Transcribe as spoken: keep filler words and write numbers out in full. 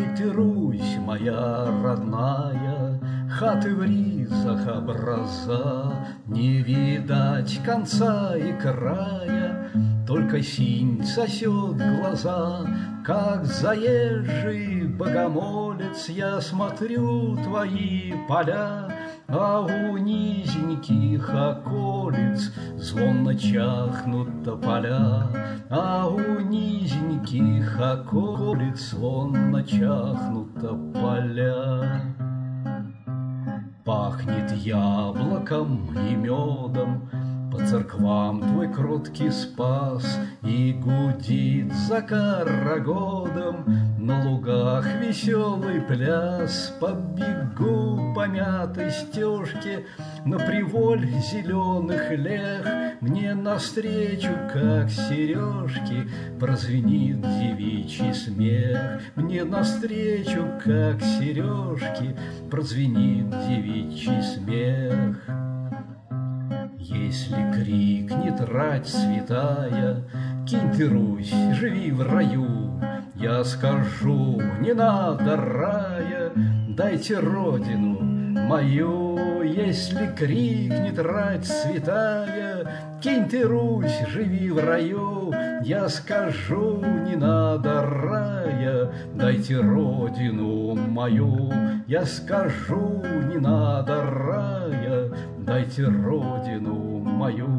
Кинь ты, Русь моя родная, хаты в ризах образа, не видать конца и края, только синь сосет глаза. Как заезжий богомолец я смотрю твои поля, а у низеньких околиц звонно чахнут тополя, а у низеньких околиц звонно чахнут тополя. Пахнет яблоком и медом, по церквам твой кроткий Спас, и гудит за карагодом на лугах веселый пляс. Побегу по мятой стежке на приволь зеленых лег, мне навстречу, как сережки, прозвенит девичий смех. Мне навстречу, как сережки, прозвенит девичий смех. Если крикнет рать святая, кинь ты, Русь, живи в раю, я скажу, не надо рая, дайте родину мою. Если крикнет рать святая, кинь ты, Русь, живи в раю, я скажу, не надо рая, дайте родину мою. Я скажу, не надо рая, дайте родину мою.